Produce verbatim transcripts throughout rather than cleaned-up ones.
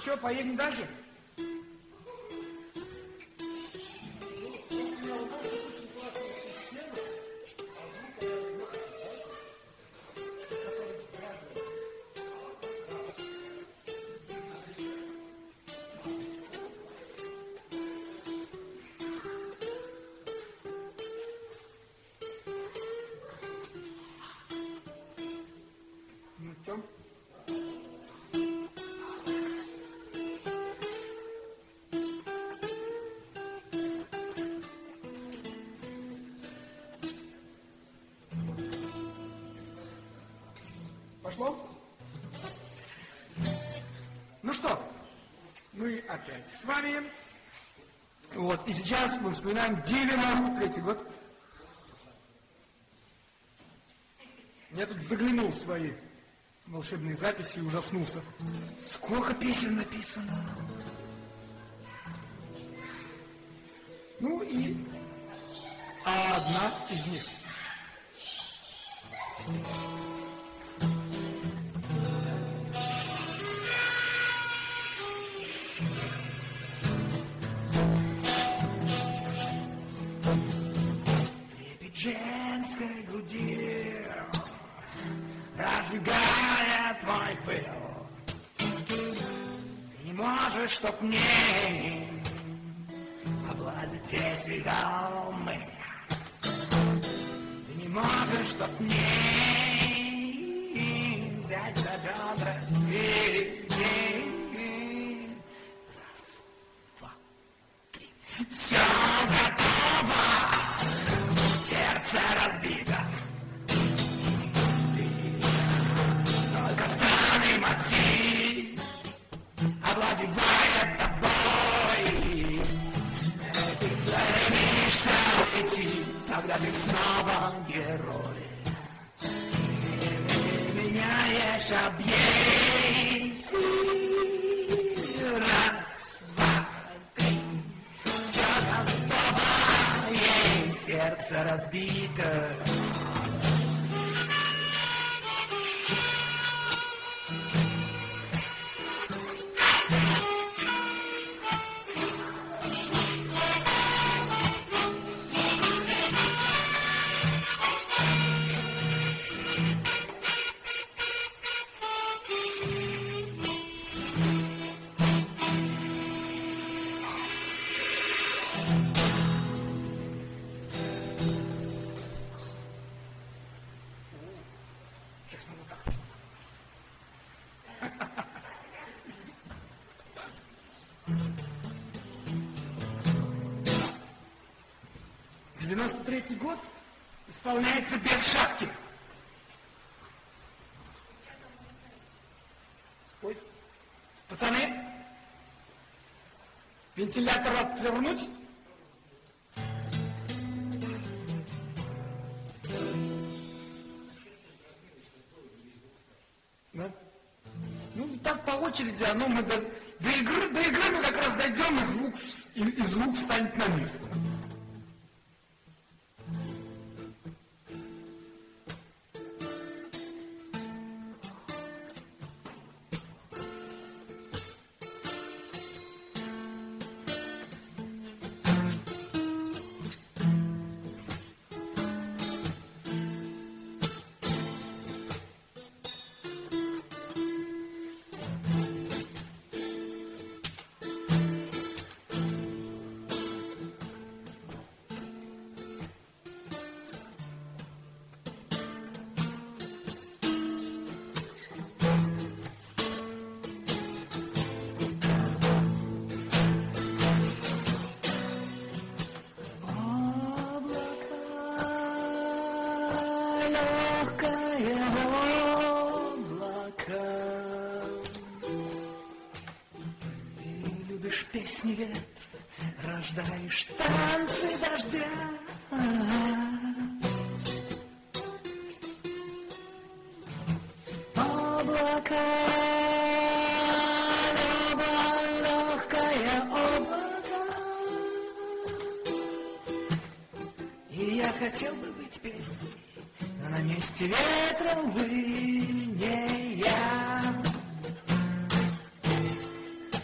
что, поедем дальше? Пошло? Ну что, мы опять с вами. Вот, и сейчас мы вспоминаем девяносто третий год. Я тут заглянул в свои волшебные записи и ужаснулся. Сколько песен написано. Ну и одна из них. Женской груди, разжигая твой пыл, ты не можешь, чтоб мне облазить эти холмы. Ты не можешь, чтоб мне взять за бедра и, и, раз, два, три. Все готово. Сердце разбито, только странный мотив овладевает тобой. Ты стремишься уйти, тогда ты снова герой. Ты меняешь объект. Раз, два, три, все готово. Сердце разбито. девяносто третий год исполняется без шапки. Ой, пацаны, вентилятор отвернуть. Да? Ну, так по очереди, оно мы до, до игры, до игры мы как раз дойдем, и звук, и, и звук встанет на место. Песни ветра, рождаешь танцы дождя. Облака, легкое облако. И я хотел бы быть песней, но на месте ветра, увы, не я.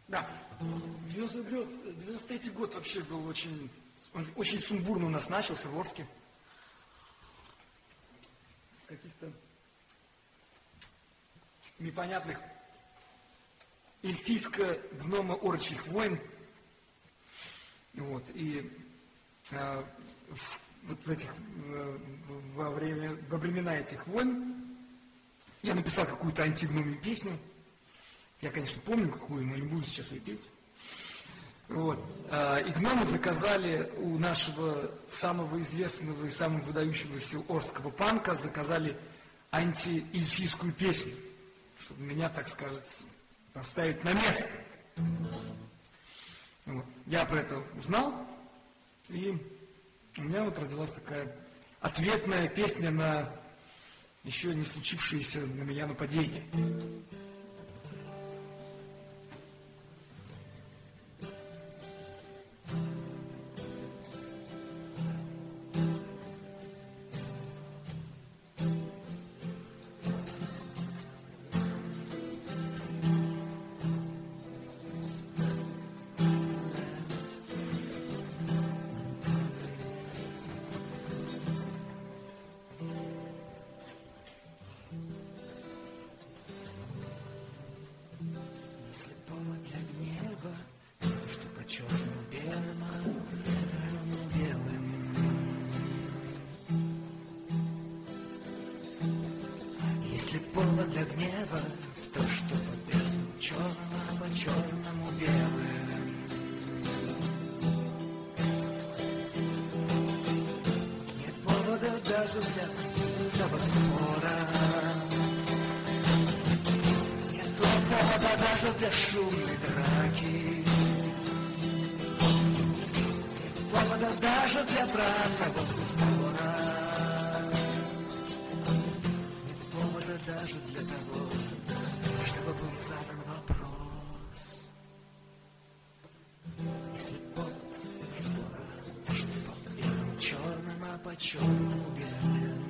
Да. девяносто третий год вообще был очень, очень сумбурно у нас начался в Орске. С каких-то непонятных эльфийско-гномо-орочьих войн. Вот, и э, в, вот в этих, в, во, время, во времена этих войн я написал какую-то антигномию песню. Я, конечно, помню какую, но не буду сейчас ее петь. Вот. И гномы заказали у нашего самого известного и самого выдающегося орского панка, заказали антиэльфийскую песню, чтобы меня, так сказать, поставить на место. Вот. Я про это узнал, и у меня вот родилась такая ответная песня на еще не случившееся на меня нападение. Если повод для гнева в то, что по белому черным, а по черному белым. Нет повода даже для этого спора. Нет повода даже для шумной драки. Нет повода даже для бранного спора. Даже для того, чтобы был задан вопрос. Если повод спора, то что по белому черным, а по черному белым.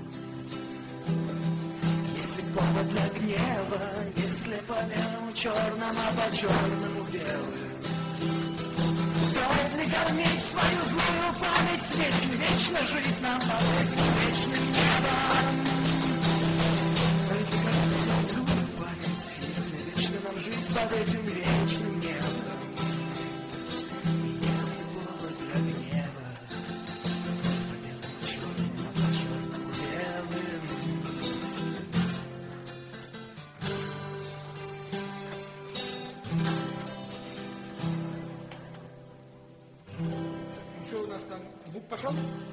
Если повод для гнева, если по белому черным, а по черному белым. Стоит ли кормить свою злую память, если вечно жить нам под этим вечным небом? Злую память, если вечно нам жить под этим вечным небом. И если повод для гнева, если по белому черному, а по черному белым. Ну что у нас там, звук пошел?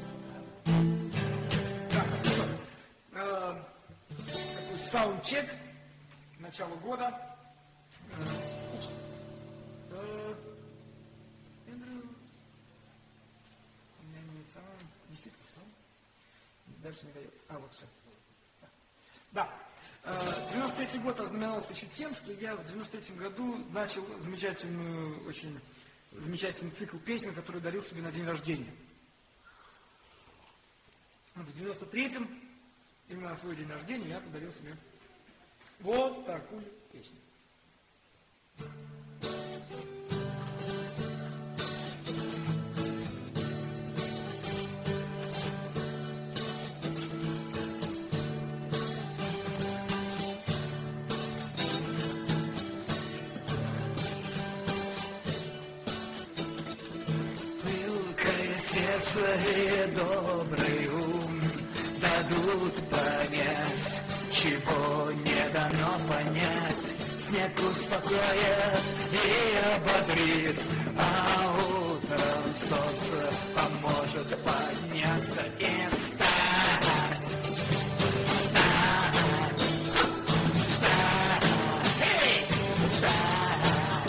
Так, ну что, э, такой саундчек. Начало года. Упс. Эндрю. У меня не самое. Действительно, что? Дальше не дает. А, вот все. Да. девяносто третий год ознаменовался еще тем, что я в девяносто третьем году начал замечательную, очень замечательный цикл песен, который дарил себе на день рождения. В девяносто третьем, именно на свой день рождения, я подарил себе вот такую песню. Пылкое сердце и добрый ум дадут понять, чего не дано понять. Снег успокоит и ободрит, а утром солнце поможет подняться и встать. Встать, встать, эй, встать.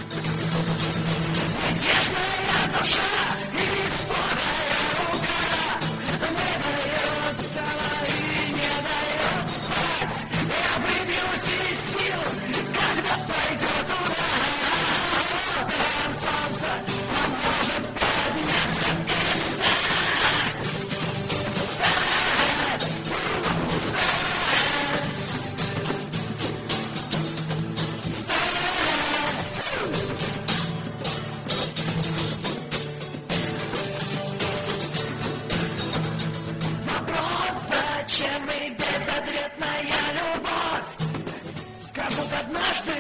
Мятежная душа и спорная рука не дает дала и не дает спать. Я выбьюсь из сил, когда пойдет удар. Утром солнце поможет подняться и встать. Встать, встать, встать.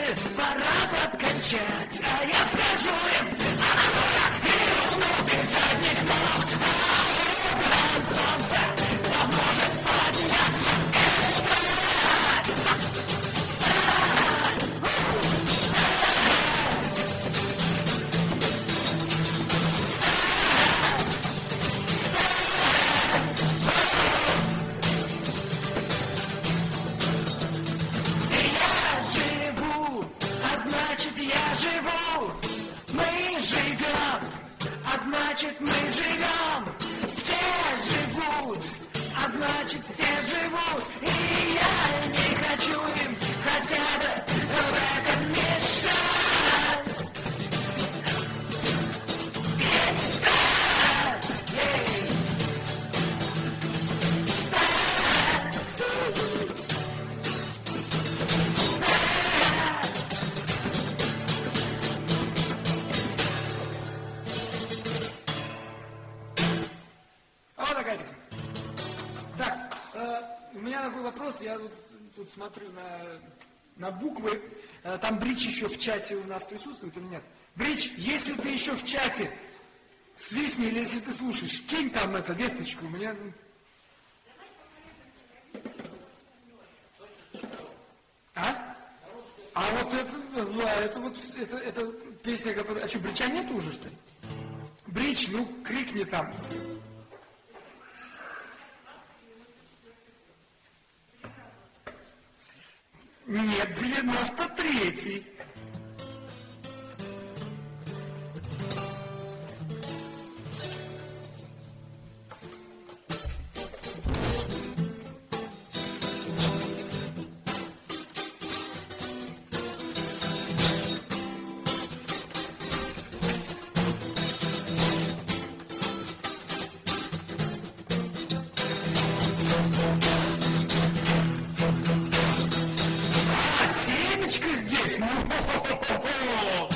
пора подкачать. А я скажу им, охуя, и уснут их задних ног. А утром солнце поможет подняться и встать. Встать, встать, встать, я живу, а значит я живу. Мы живем, а значит мы живем. Все живут, а значит все живут. И я не хочу им хотя бы в этом мешать. Ведь встать, ей, встать, встать. А вот такая песня. Так, э, у меня такой вопрос, я тут, тут смотрю на, на буквы, э, там Брич еще в чате у нас присутствует или нет? Брич, если ты еще в чате, свистни, или если ты слушаешь, кинь там это, весточку, мне... А? А вот это, да, это вот, это, это песня, которая... А что, Брича нет уже, что ли? Брич, ну, крикни там. Нет, девяносто третий. А семечка здесь? Ну, хо-хо-хо-хо.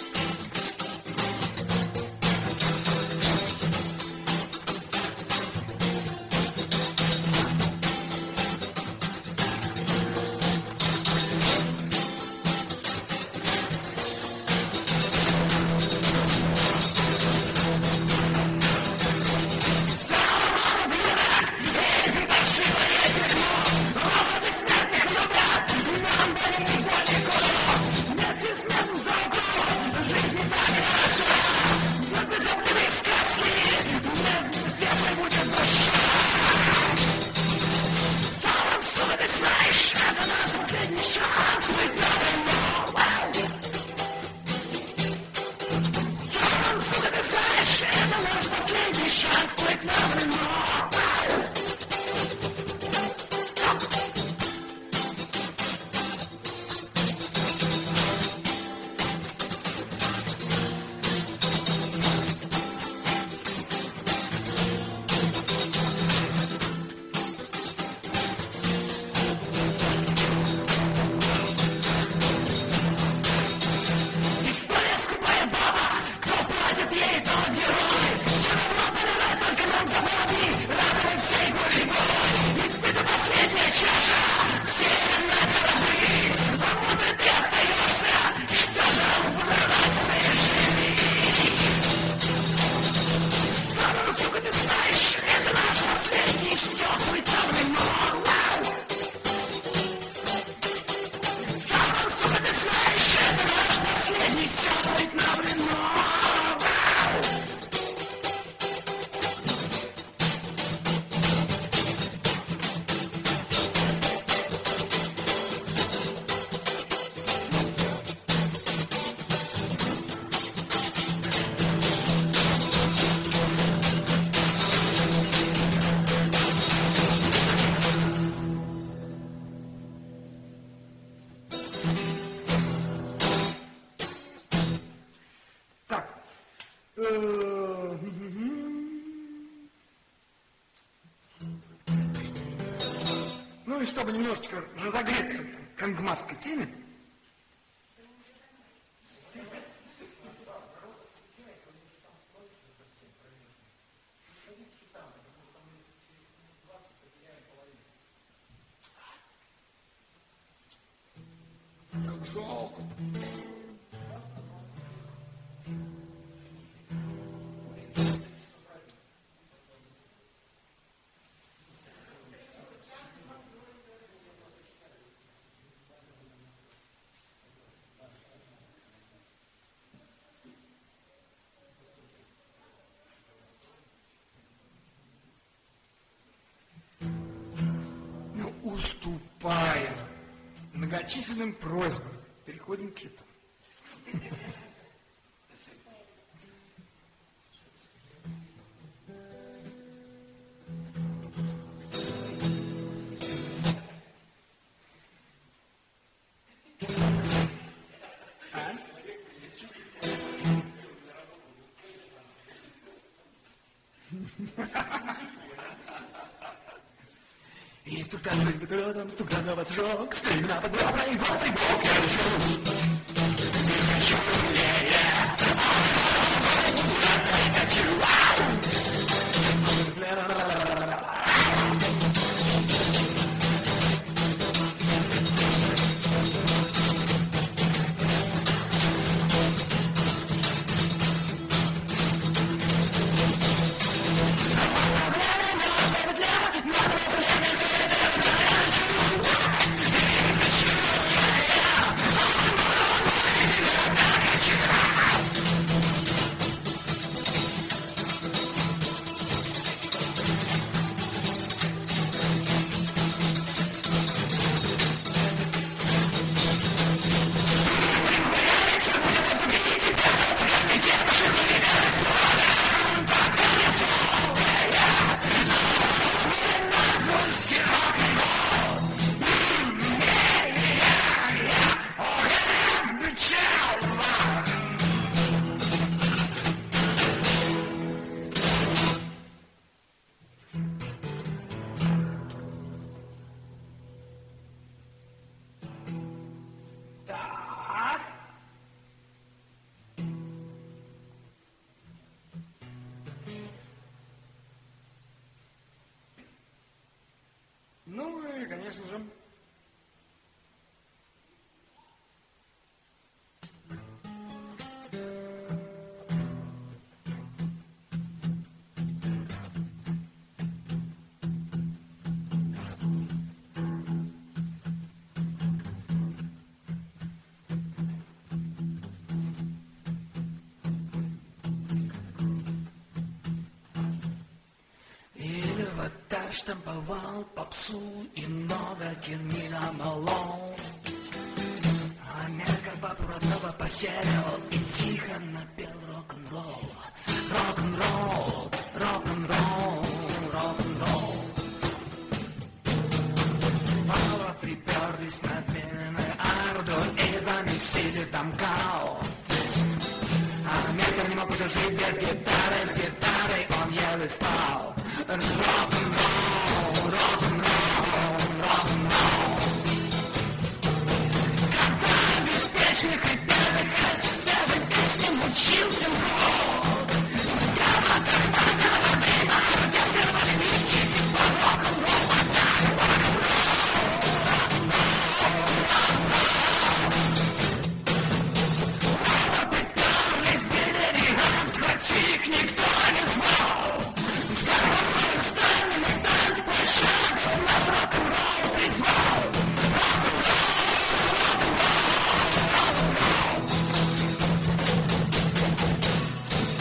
Ну и чтобы немножечко разогреться к ангмарской теме. Жалко. Ну, уступая многочисленным просьбам, переходим к этому. Инструктор был патриотом, стуктор на вас жёг, стремена под ребра, и вот ребок я лечу. И хочу, я-я, я хочу, Ну и, конечно же, Или аватар штамповал попсу и много кирни намолол. А мелкорбабу родного похерил и тихо напел рок-н-ролл. Рок-н-ролл, рок-н-ролл, рок-н-ролл. Мало приперлись на длинную арду и замесили там кал. А Мелкор не мог уже жить без гитары, с гитарой он еле спал. Рок-н-ролл, рок-н-ролл, рок-н-ролл. Когда беспечный хрипел, певый песням учился год. В городах на города, где сервали лифчики по рок-н-ролл, а так рок-н-ролл, рок-н-ролл, рок-н-ролл. Приперлись, били гигант, хоть их никто не звал. Снаружи встали на танцплощадку, нас рок-н-ролл призвал. Рок-н-ролл, рок-н-ролл, рок-н-ролл.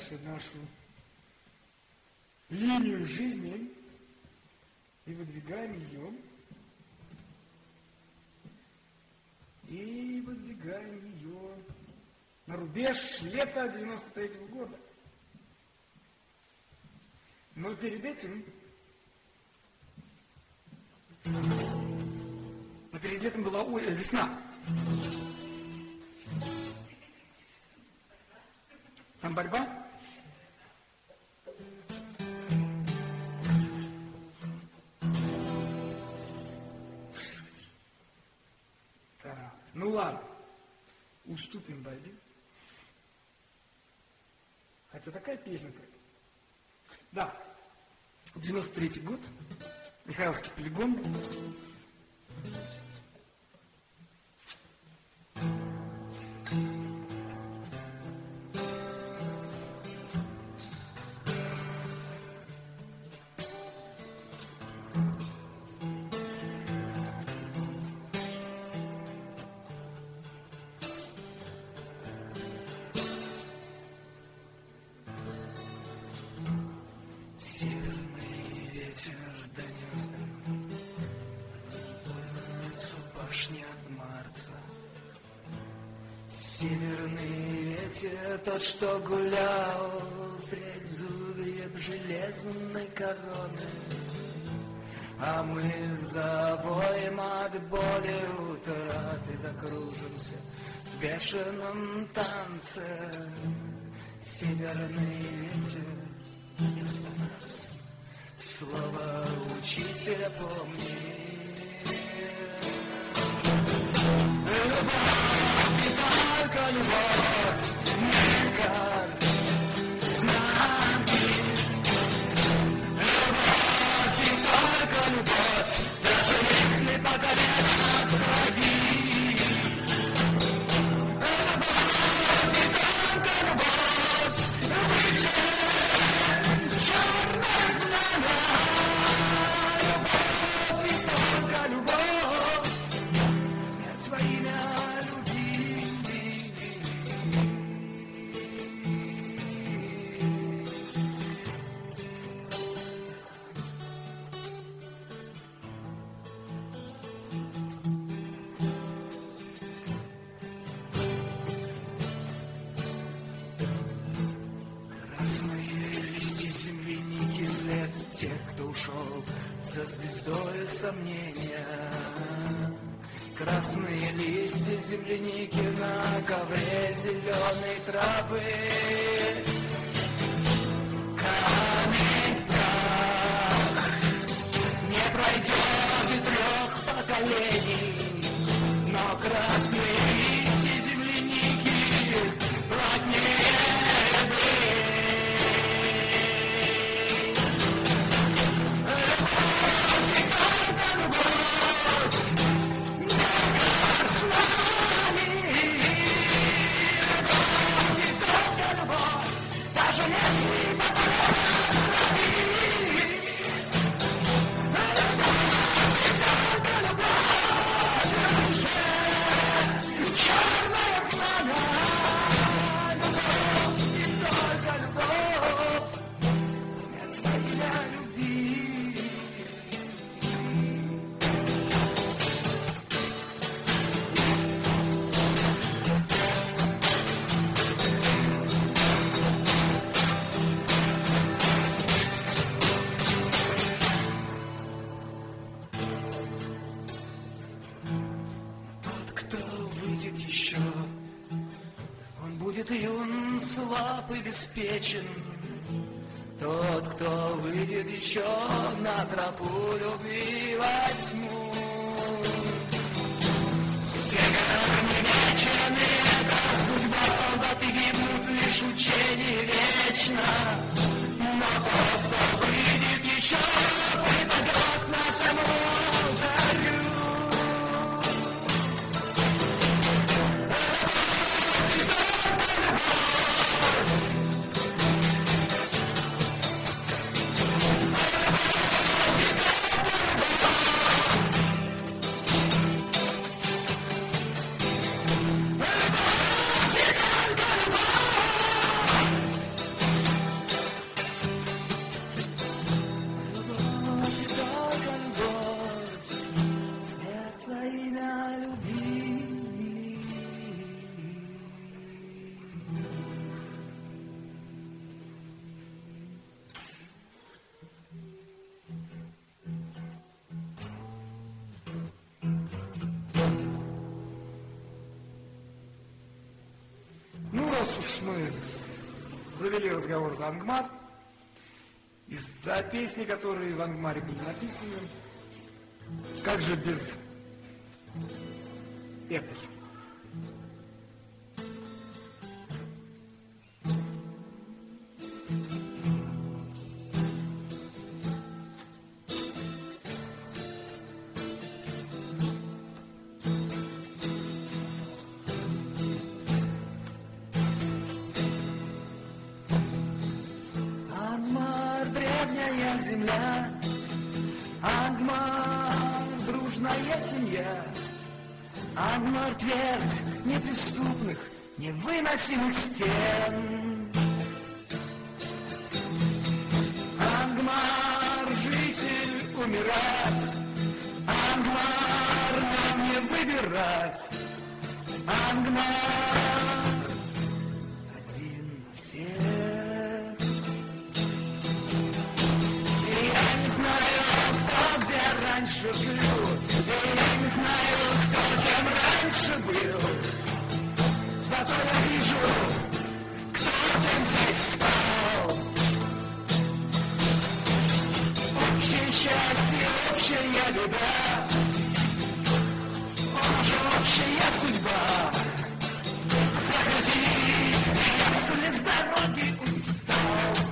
дальше нашу линию жизни и выдвигаем ее. И выдвигаем ее на рубеж лета девяносто третьего года. Но перед этим, но перед летом была ой, весна. Там борьба? Так, ну ладно, уступим борьбе. Хотя такая песенка. Да, девяносто третий год, Михайловский полигон. Северный ветер донес улицу башни от Марса. Северный ветер, тот, что гулял средь зубьев железной короны. А мы завоем от боли утраты, закружимся в бешеном танце. Северный ветер донес до нас слово учителя, помни. Любовь и только любовь, мир с нами. Любовь и только любовь, даже если по колено в крови. Любовь и только любовь, выше черное знамя. Любовь и только любовь, смерть во имя любви. Красные листья земляники, след тех, кто ушел за звездой сомнения. Красные листья земляники на ковре зеленой травы. Камень в прах не пройдет и трех поколений, но красные листья земляники плотнее. С нами любовь и только любовь, даже если по колено в крови. Любовь и только любовь, выше черное знамя. Любовь и только любовь, смерть во имя любви. Выйдет еще, он будет юн, слаб и беспечен. Тот, кто выйдет еще на тропу любви во тьму. Север не вечен, и это судьба, солдаты гибнут лишь учение вечно. Но тот, кто выйдет еще, припадет к нашему алтарю. раз уж мы завели разговор за Ангмар, из-за песни, которые в Ангмаре были написаны, как же без этой? Земля, Ангмар, дружная семья, Ангмар, твердь неприступных, невыносимых стен. Ангмар, житель, умирать, Ангмар, нам не выбирать, Ангмар, один на всех. Я не знаю, кто где раньше жил, я не знаю, кто кем раньше был. Зато я вижу, кто кем здесь стал. Общее счастье, общая беда, общая судьба. Заходи, если с дороги устал.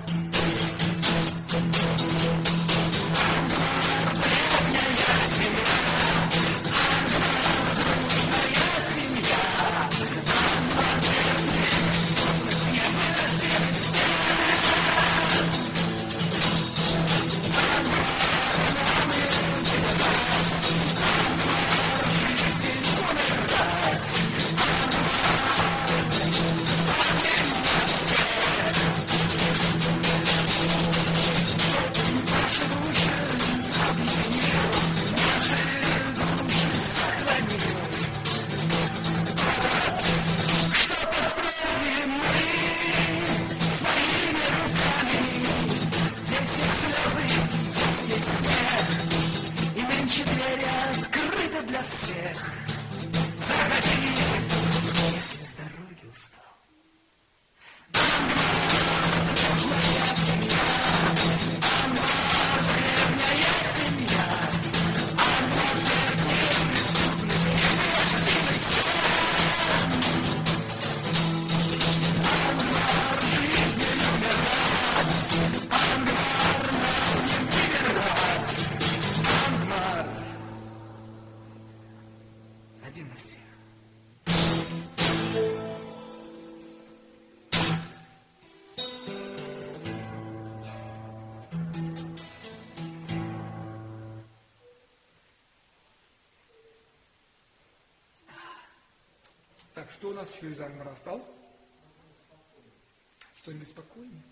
Так, что у нас еще из Ангмара осталось? Что-нибудь спокойнее?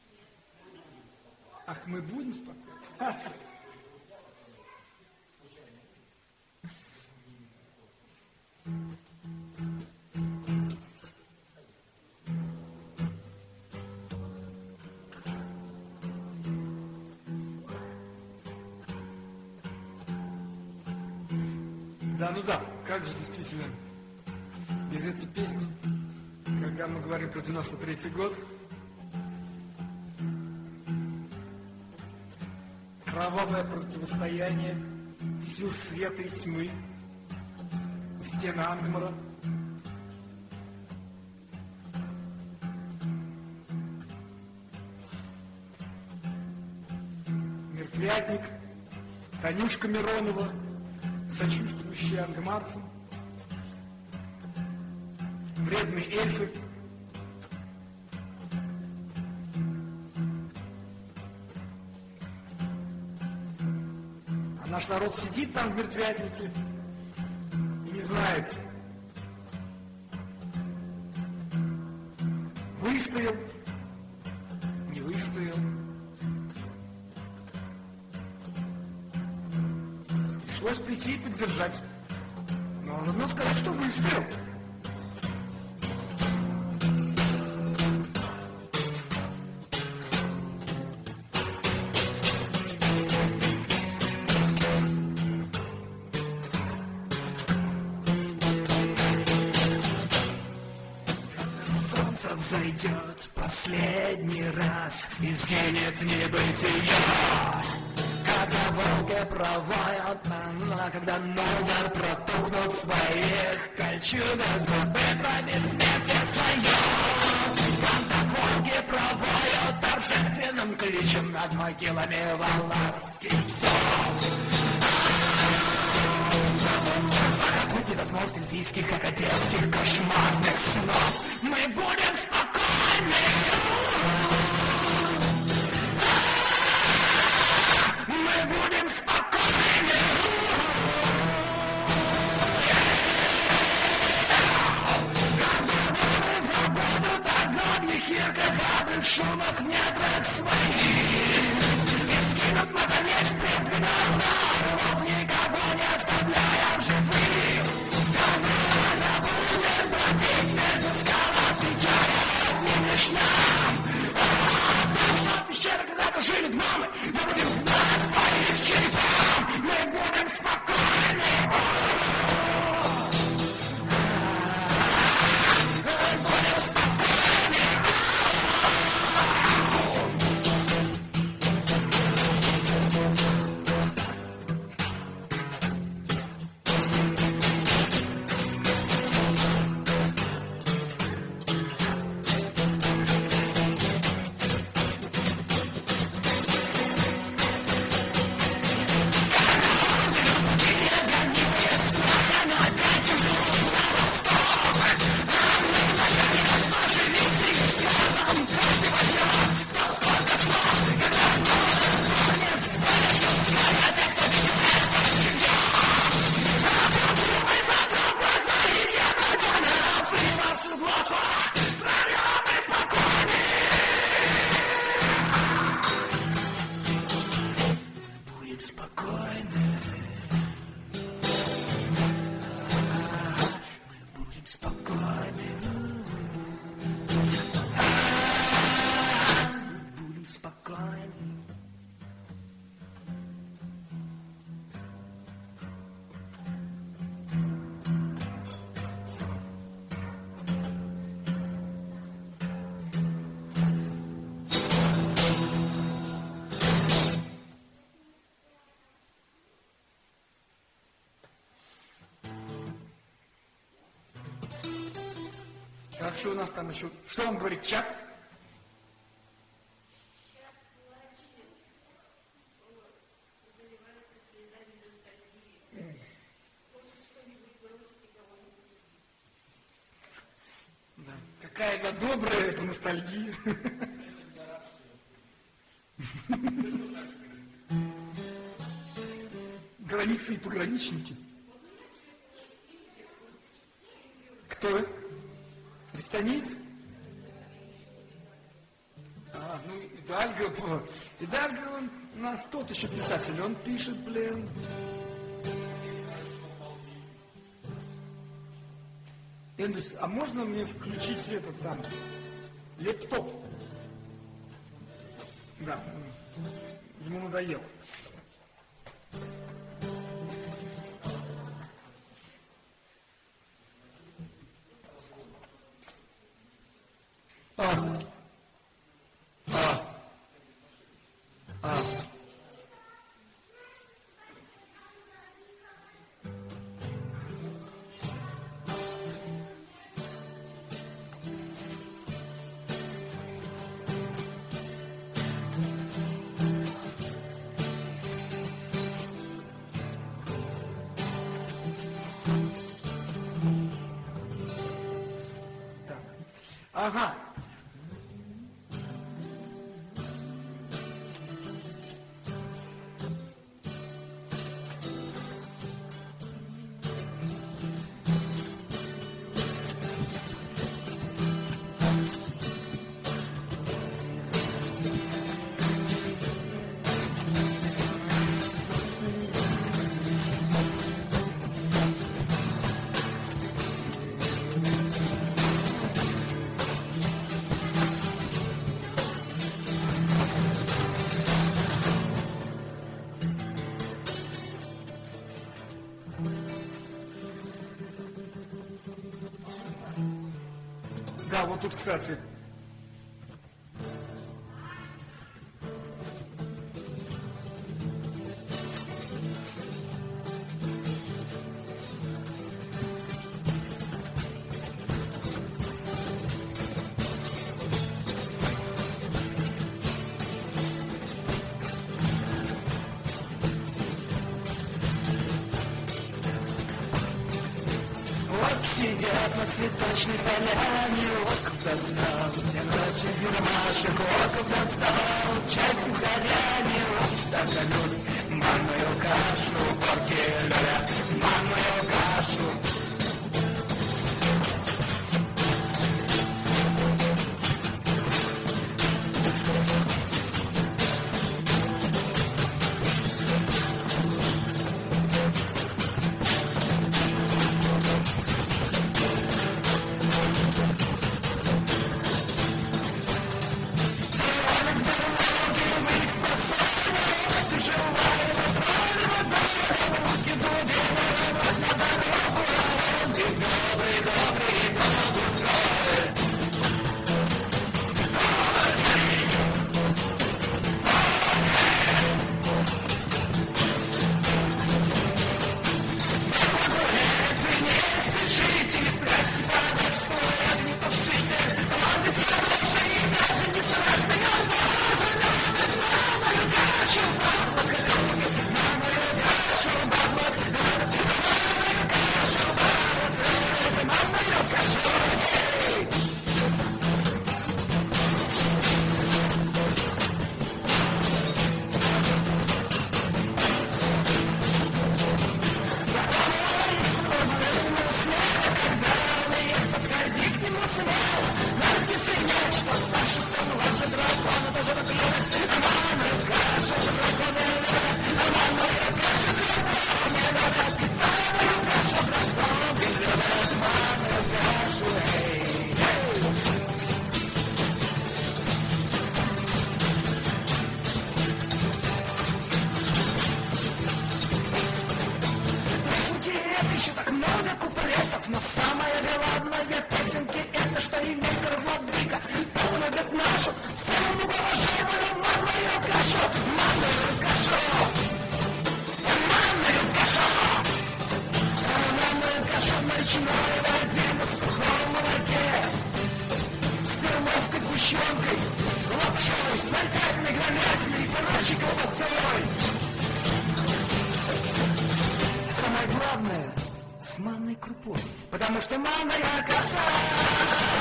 Ах, мы будем спокойны? Да, ну да, как же действительно без этой песни, когда мы говорим про девяносто третий год, кровавое противостояние сил света и тьмы у стены Ангмара. Мертвятник, Танюшка Миронова, сочувствующая ангмарцам, вредные эльфы, а наш народ сидит там в мертвятнике и не знает, выстоял, не выстоял. Пришлось прийти и поддержать. Но нужно сказать, что выстоял. произойдет последний раз и сгинет небытие. Когда волки провоют, когда ноги протухнут в своих кольчугах, зубы про бессмертие свое. Когда волки провоют торжественным кличем над могилами валарских псов. Выпьет от морд эльфийских, как от детских кошмарных снов. Мы будем спокойны. Мы будем спокойны. Когда волны забудут о гномьих ирках, об их шумах в недрах своих, и скинут на конец безгнозда орлов, никого не оставляя в живых. Когда будет бродить между скал, отвечая одним лишь нам. Потому что в пещерах когда-то жили гномы, мы будем знать по их черепам. Мы будем спокойны. Мы будем спокойны. Так, что у нас там еще? Что он говорит, чат? Да. Какая она добрая, эта ностальгия. Границы и пограничники. Кто? Христианец? А, ну Идальго, Идальго, он у нас тот еще писатель, он пишет, блин. Эндус, а можно мне включить этот самый лептоп? Да, ему надоело. А. А. А. Так. Ага. Да, вот тут, кстати, лежат на цветочной поляне. Оков достал, для ночи фирмашек. Оков достал, чай с сухарями. Оков так любит манную кашу. Горки любят манную кашу. Еще так много куплетов, но самое главное песенки это, что Емелька Владыка так любит нашу самую уважаемую манную кашу, манную кашу, манную кашу, манную кашу на речной воде, на сухом молоке, с перловкой, сгущенкой, лапшой, с наркотиной, говядиной и прочей колбасой. Самое главное — с манной крупой, потому что манная каша